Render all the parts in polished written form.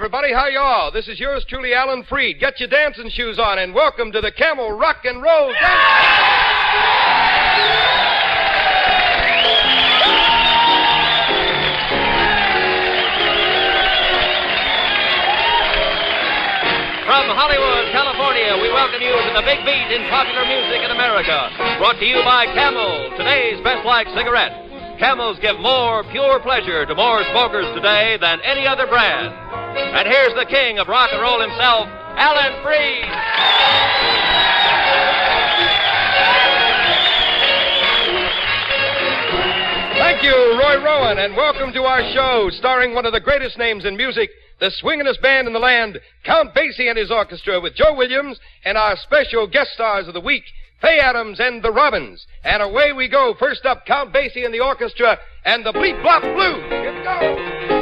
everybody. How y'all? This is yours truly, Alan Freed. Get your dancing shoes on and welcome to the Camel Rock and Roll From Hollywood, California, we welcome you to the big beat in popular music in America. Brought to you by Camel, today's best-liked cigarette. Camels give more pure pleasure to more smokers today than any other brand. And here's the king of rock and roll himself, Alan Freed. Thank you, Roy Rowan, and welcome to our show, starring one of the greatest names in music, the swingin'est band in the land, Count Basie and his orchestra, with Joe Williams and our special guest stars of the week, Fay Adams and the Robins. And away we go. First up, Count Basie and the orchestra and the Bleep Blop Blues. Here we go.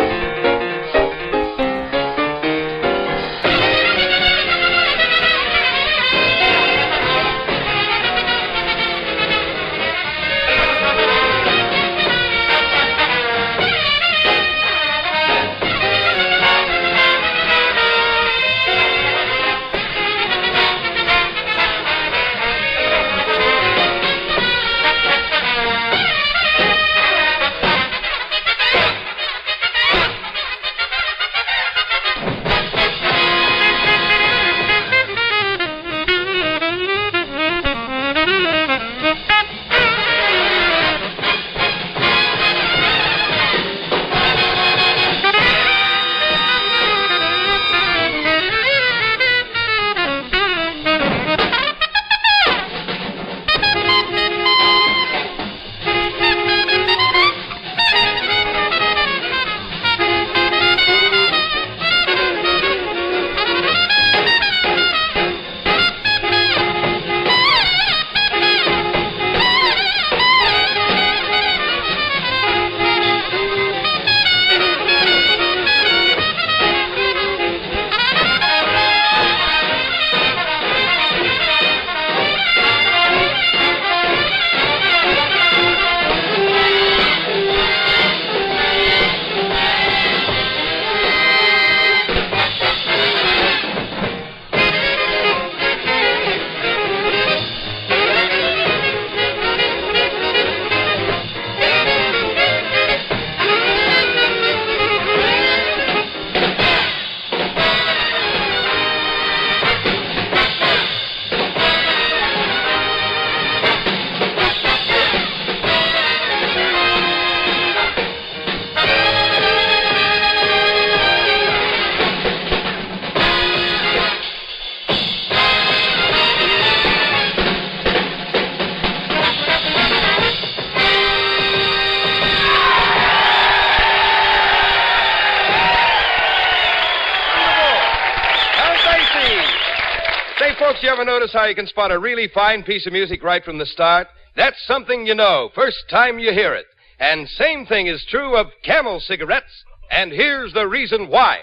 Folks, you ever notice how you can spot a really fine piece of music right from the start? That's something you know, first time you hear it. And same thing is true of Camel cigarettes, and here's the reason why.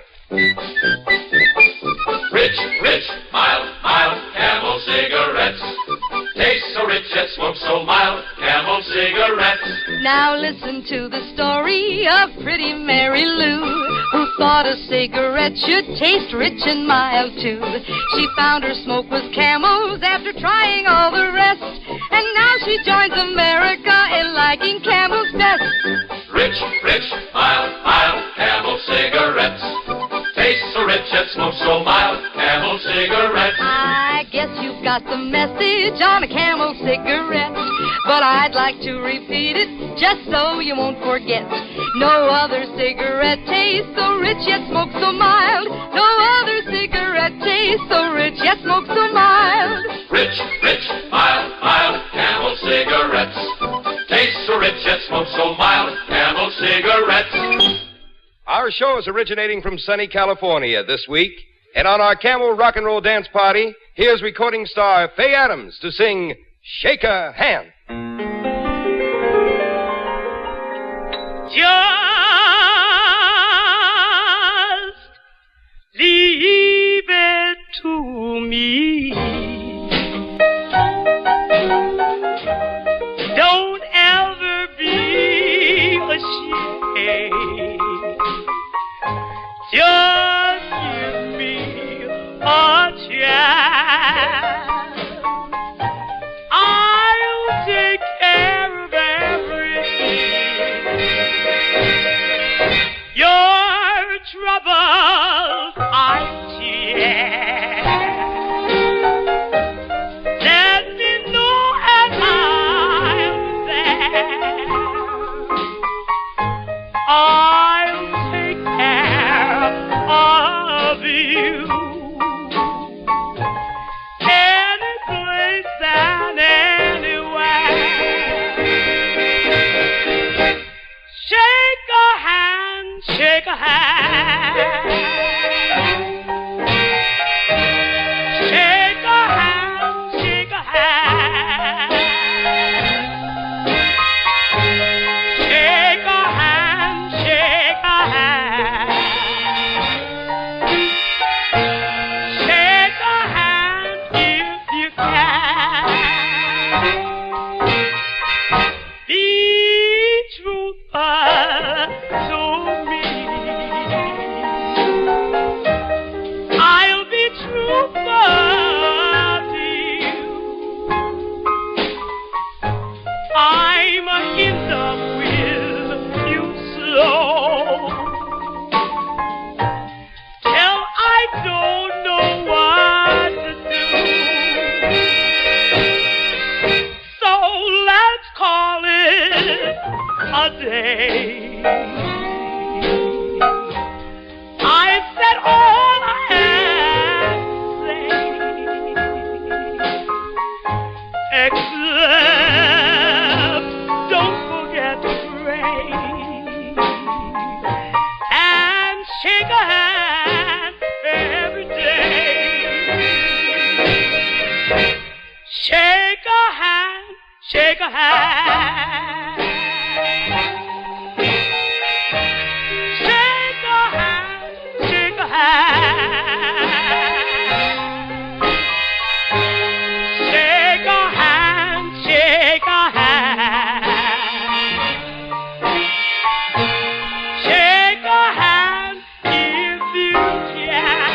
Rich, rich, mild, mild Camel cigarettes. Taste so rich yet smoke so mild, Camel cigarettes. Now listen to the story of pretty Mary Lou, who thought a cigarette should taste rich and mild too. She found her smoke was Camel's after trying all the rest, and now she joins America in liking Camel's best. Rich, rich, mild, mild Camel cigarettes. Taste so rich yet smoke so mild, Camel cigarettes. I guess you've got the message on a Camel cigarette, but I'd like to repeat it just so you won't forget. No other cigarette tastes so rich yet smoke so mild. No other cigarette tastes so rich yet smoke so mild. Rich, rich, mild, mild Camel cigarettes. Taste so rich yet smoke so mild, Camel cigarettes. Our show is originating from sunny California this week. And on our Camel Rock and Roll Dance Party, here's recording star Fay Adams to sing Shake a Hand. Just leave it to me. Don't ever be ashamed. Just I'll take care of you. Any place and anywhere. Shake a hand, shake a hand. Shake a hand, shake a hand. Shake a hand, shake a hand. Shake a hand if you can. Be truthful to me. I'll be truthful to you. I'm in love with you so. Till I don't know what to do. So let's call it a day. I said all I had to say, except don't forget to pray and shake a hand every day. Shake a hand, shake a hand. Shake a hand, shake a hand. Shake a hand, shake a hand. Shake a hand if you can.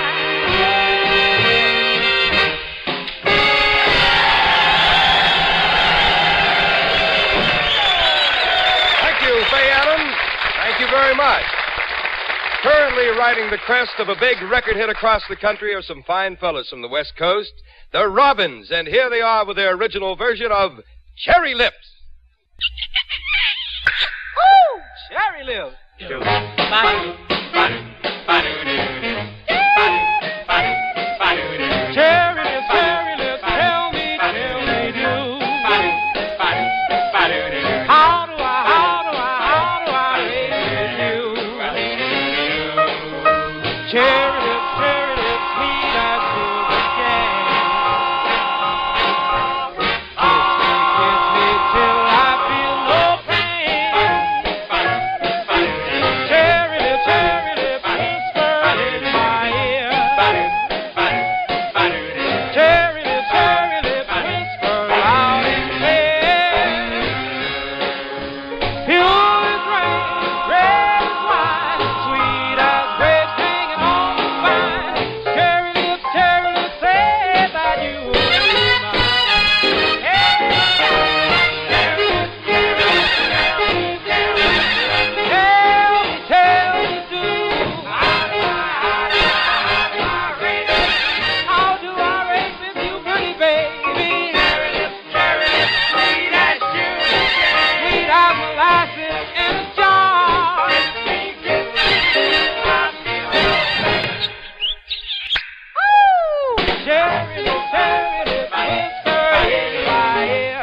Thank you, Faye Adams. Thank you very much. Currently riding the crest of a big record hit across the country are some fine fellas from the West Coast, the Robins, and here they are with their original version of Cherry Lips. Woo! Cherry Lips. Cherry lips, tell me, do. How do I raise you? Cherry lips, sweet as sugar cane. Kiss me till I feel no pain. Cherry lips, whisper in my ear. Cherry lips, whisper loud and clear. Pure as rain, red as wine, sweet as grapes hanging on the vine. Cherry lips, say that you will be mine. Hey, tell me, do. How do I race with you, pretty baby? Cherry lips, sweet as sugar, sweet as molasses in a jar. Cherry lips, whisper in my ear.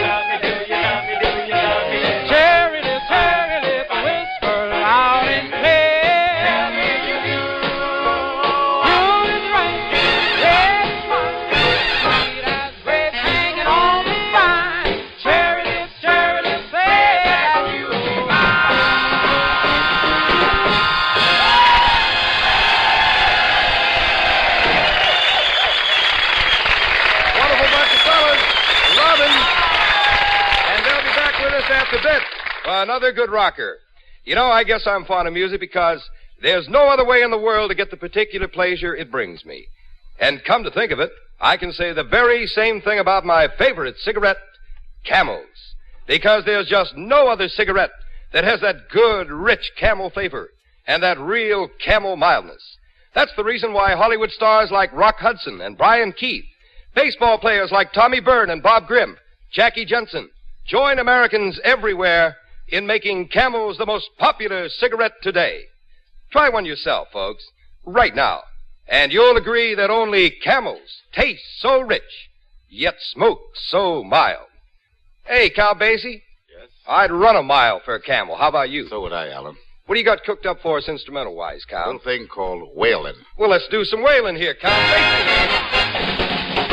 Cherry lips, whisper loud and clear. Pure as rain, red as wine, sweet as grapes hanging on the vine. Cherry lips, say that you are Wonderful bunch of fellas, the Robins, and they'll be back with us after a bit for another good rocker. You know, I guess I'm fond of music because there's no other way in the world to get the particular pleasure it brings me. And come to think of it, I can say the very same thing about my favorite cigarette, Camels. Because there's just no other cigarette that has that good, rich camel flavor and that real camel mildness. That's the reason why Hollywood stars like Rock Hudson and Brian Keith, baseball players like Tommy Byrne and Bob Grimm, Jackie Jensen, join Americans everywhere in making Camels the most popular cigarette today. Try one yourself, folks, right now, and you'll agree that only Camels taste so rich, yet smoke so mild. Hey, Cal Basie. Yes? I'd run a mile for a Camel. How about you? So would I, Alan. What do you got cooked up for us instrumental-wise, A Cal? little thing called whaling. Well, let's do some whaling here, Cal Basie.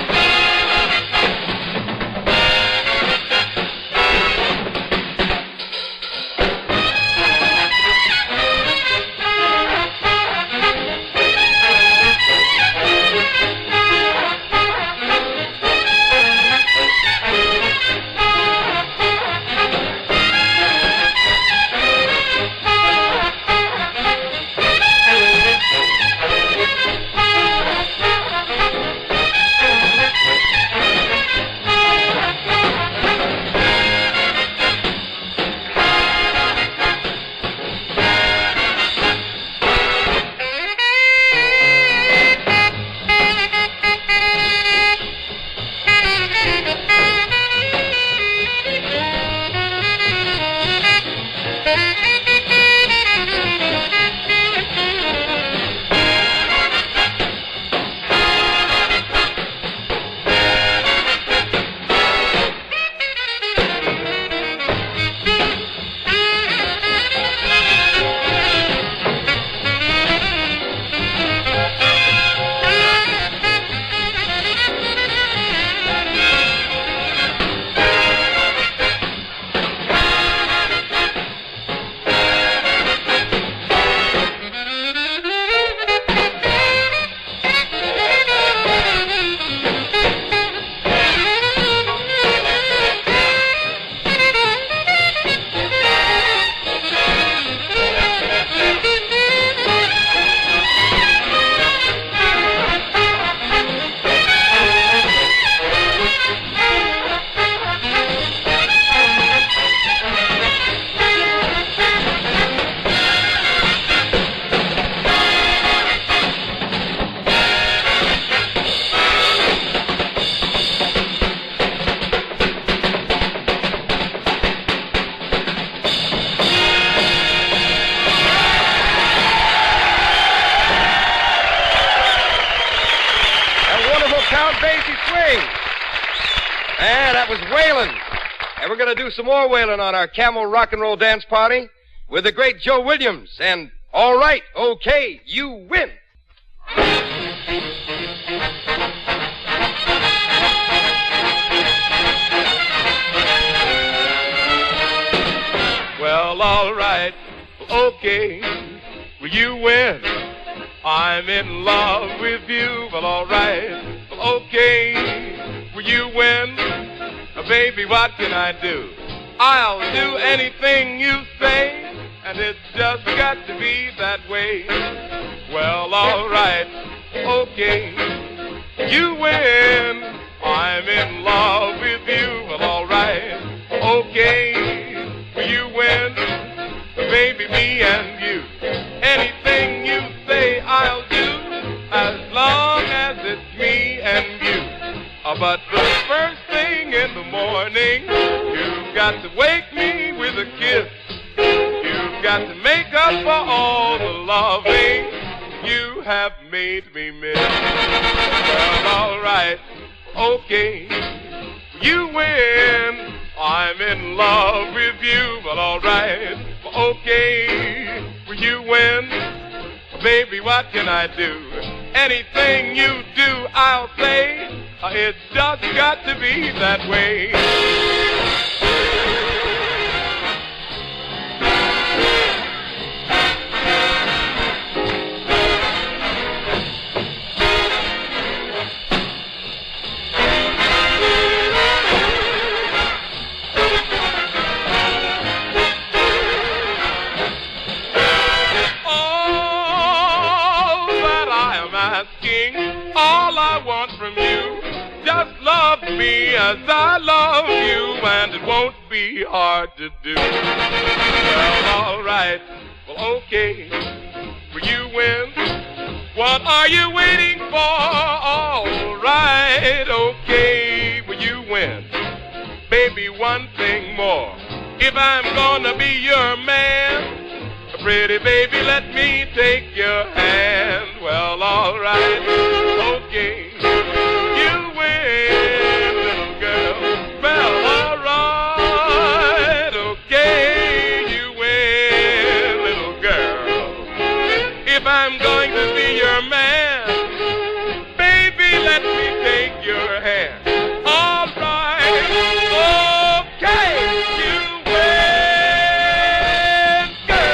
Count Basie swing. And that was whaling. And we're going to do some more whaling on our Camel Rock and Roll Dance Party with the great Joe Williams. And all right, okay, you win. Well, all right, okay, well, you win. I'm in love with you. Well, all right, well, okay, well, you win. Baby, what can I do? I'll do anything you say, and it's just got to be that way. Well, all right, okay, you win. I'm in love with you. Well, all right, okay, well, you win. Baby, me and you. Anything you say, I'll do, as long as it's me and you. But the first thing in the morning, you've got to wake me with a kiss. You've got to make up for all the loving you have made me miss. Well, all right, okay, you win. I'm in love with you. Well, all right, okay, well, you win. Baby, what can I do? Anything you do, I'll say. It's just got to be that way. All I want from you, just love me as I love you, and it won't be hard to do. Well, all right, well, okay, well, you win. What are you waiting for? All right, okay, well, you win. Baby, one thing more. If I'm gonna be your man, pretty baby, let me take your hand. Well, all right, okay, you win, little girl. Well, all right, okay, you win, little girl. If I'm going to be your man, baby, let me take your hand. All right, okay, you win,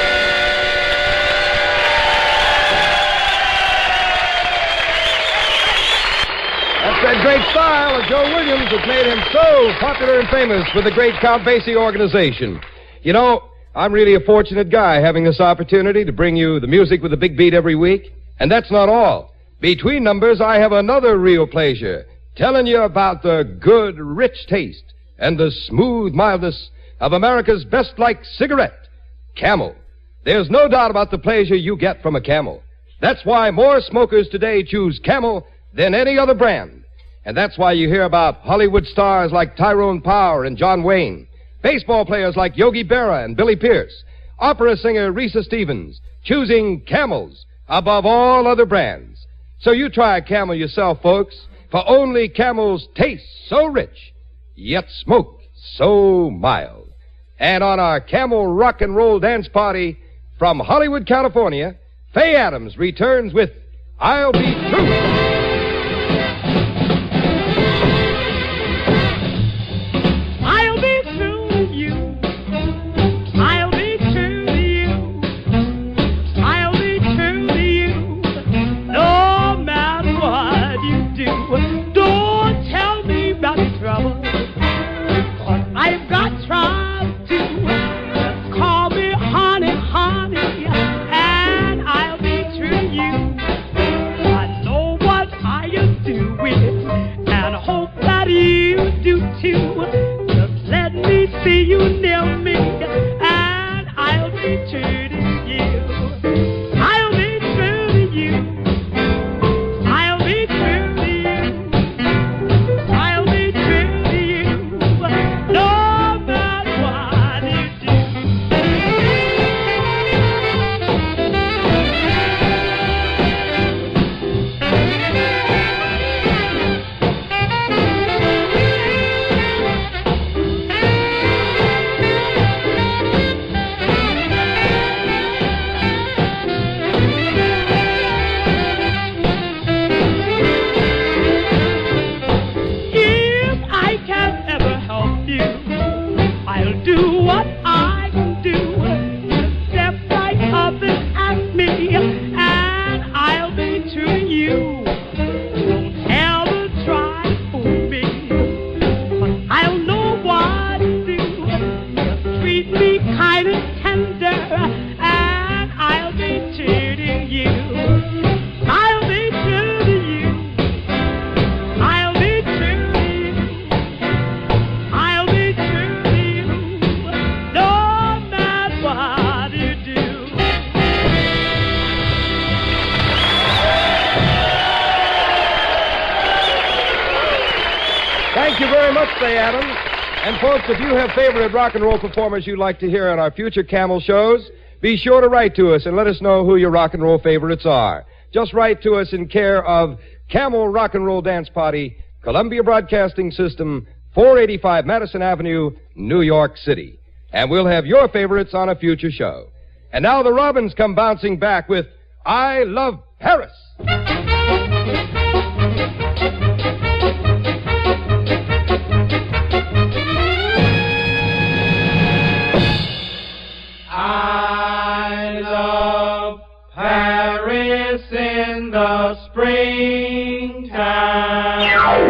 That's that great style of Joe Williams that made him so popular and famous with the great Count Basie organization. You know, I'm really a fortunate guy having this opportunity to bring you the music with the big beat every week. And that's not all. Between numbers, I have another real pleasure, telling you about the good, rich taste and the smooth mildness of America's best-liked cigarette, Camel. There's no doubt about the pleasure you get from a Camel. That's why more smokers today choose Camel than any other brand. And that's why you hear about Hollywood stars like Tyrone Power and John Wayne, baseball players like Yogi Berra and Billy Pierce, opera singer Risa Stevens, choosing Camels above all other brands. So you try Camel yourself, folks, for only Camels taste so rich, yet smoke so mild. And on our Camel Rock and Roll Dance Party from Hollywood, California, Faye Adams returns with I'll Be True. I'll be true with you. I'll be true to you. I'll be true to you. No matter what you do, don't tell me about the trouble. 'Cause I've got trouble too. Call me honey, honey, and I'll be true to you. I know what I'll do with, and hope that you do too. Let me see you near me, and I'll be true to you. I'll be true to you. I'll be true to you. I'll be true to you. No matter what you do. If I can ever help you, I'll do what I can do. Step right up and ask me, and I'll be true to you. Don't ever try to fool me, 'cause I'll know what to do. Just treat me kind of tender, and I'll be true to you. I'll be true to you. I'll be true to you. I'll be true to you. No matter what you do. Thank you very much, Faye Adams. And folks, if you have favorite rock and roll performers you'd like to hear on our future Camel shows, be sure to write to us and let us know who your rock and roll favorites are. Just write to us in care of Camel Rock and Roll Dance Party, Columbia Broadcasting System, 485 Madison Avenue, New York City. And we'll have your favorites on a future show. And now the Robins come bouncing back with I Love Paris. I love Paris in the springtime.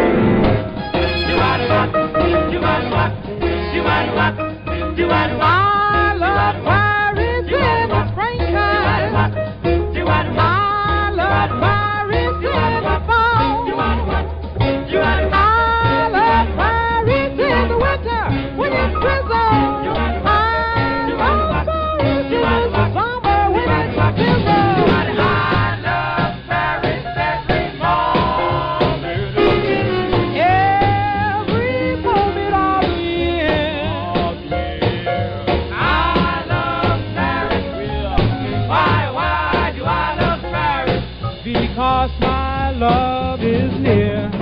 I love Paris in the springtime. I love Paris in the fall. I love Paris in the winter when it's drizzle. I love Paris in the summer when it's drizzle. I love Paris every because my love is near.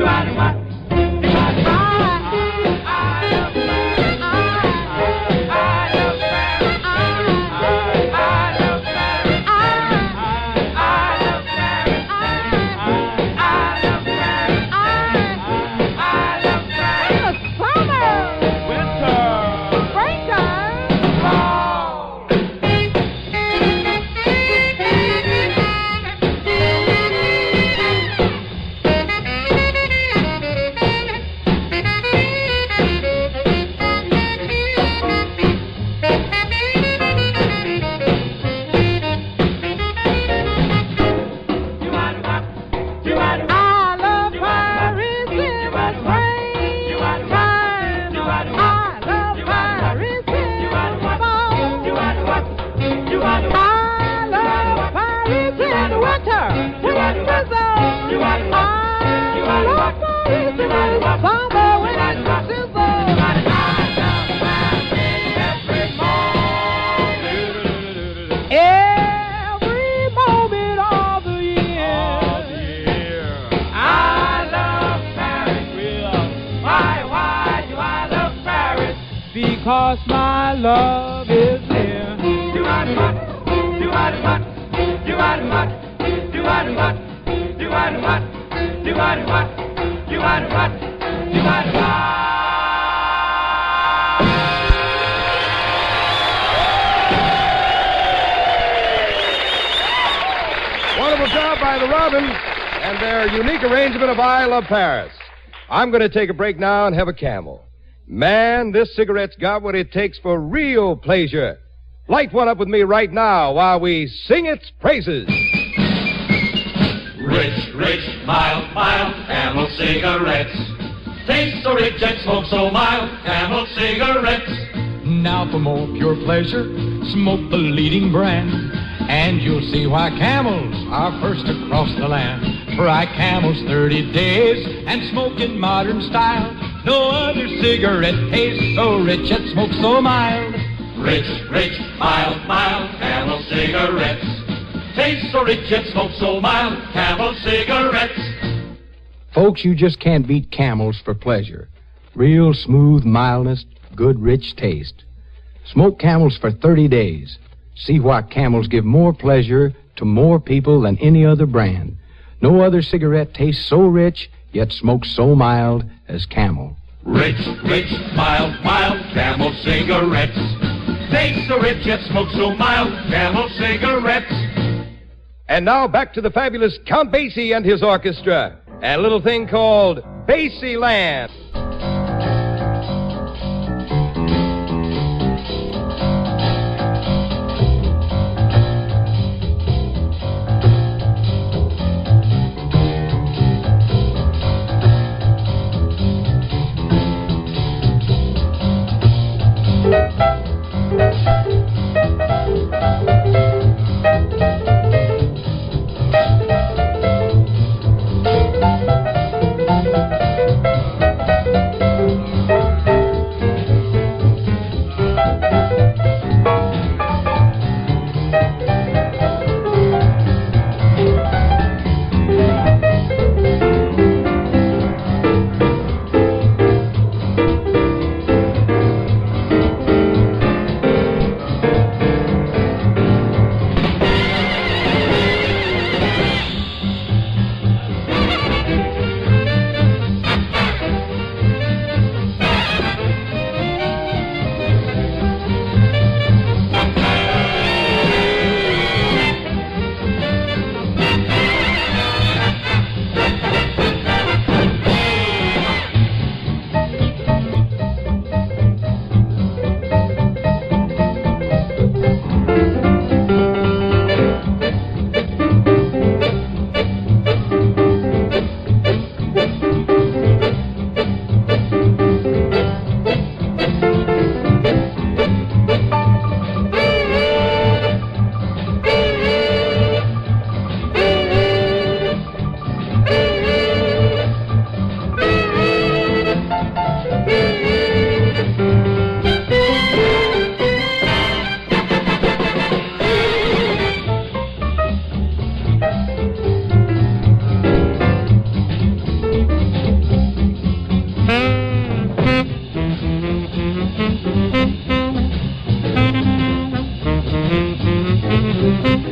Because my love is near. Wonderful job by the Robins and their unique arrangement of I Love Paris. I'm going to take a break now and have a Camel. Man, this cigarette's got what it takes for real pleasure. Light one up with me right now while we sing its praises. Rich, rich, mild, mild Camel cigarettes. Taste so rich and smoke so mild, Camel cigarettes. Now for more pure pleasure, smoke the leading brand. And you'll see why Camels are first across the land. Fry Camels 30 days and smoke in modern style. No other cigarette tastes so rich and smokes so mild. Rich, rich, mild, mild Camel cigarettes. Taste so rich and smoke so mild, Camel cigarettes. Folks, you just can't beat Camels for pleasure. Real smooth mildness, good rich taste. Smoke Camels for 30 days. See why Camels give more pleasure to more people than any other brand. No other cigarette tastes so rich, yet smokes so mild as Camel. Rich, rich, mild, mild Camel cigarettes. Taste so rich yet smoke so mild, Camel cigarettes. And now back to the fabulous Count Basie and his orchestra. And a little thing called Basieland.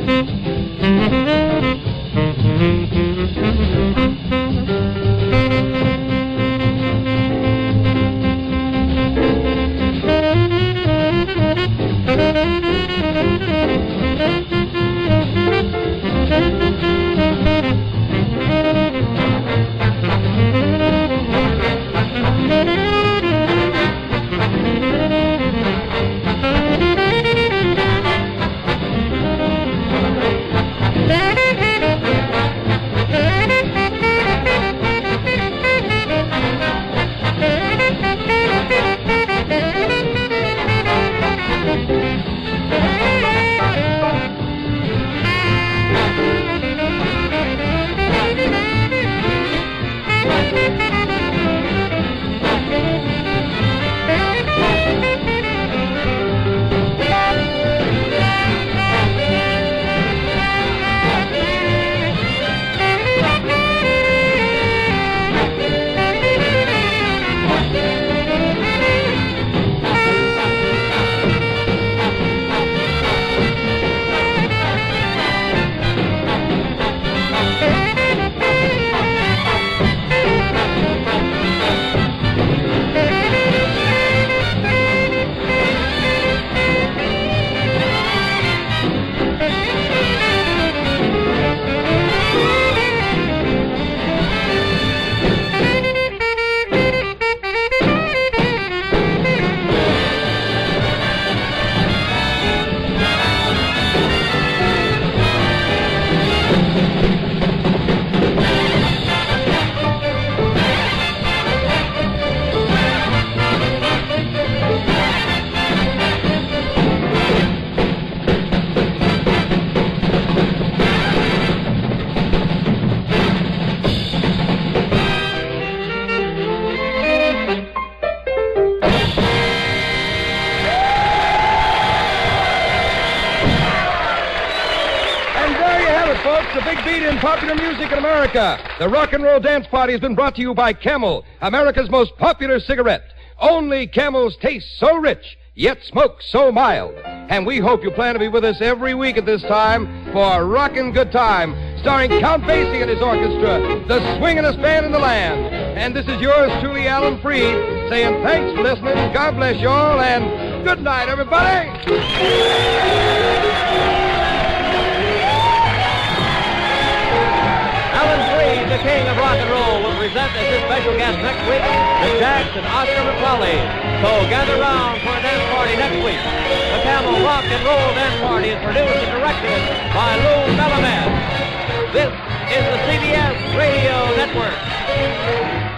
The big beat in popular music in America. The Rock and Roll Dance Party has been brought to you by Camel, America's most popular cigarette. Only Camel's taste so rich, yet smoke so mild. And we hope you plan to be with us every week at this time for a rockin' good time, starring Count Basie and his orchestra, the swingin'est band in the land. And this is yours truly, Alan Freed, saying thanks for listening, God bless you all, and good night, everybody. Alan Freed, the king of rock and roll, will present as his special guest next week the Jacks and Oscar McClellan. So gather round for a dance party next week. The Camel Rock and Roll Dance Party is produced and directed by Lou Melamed. This is the CBS Radio Network.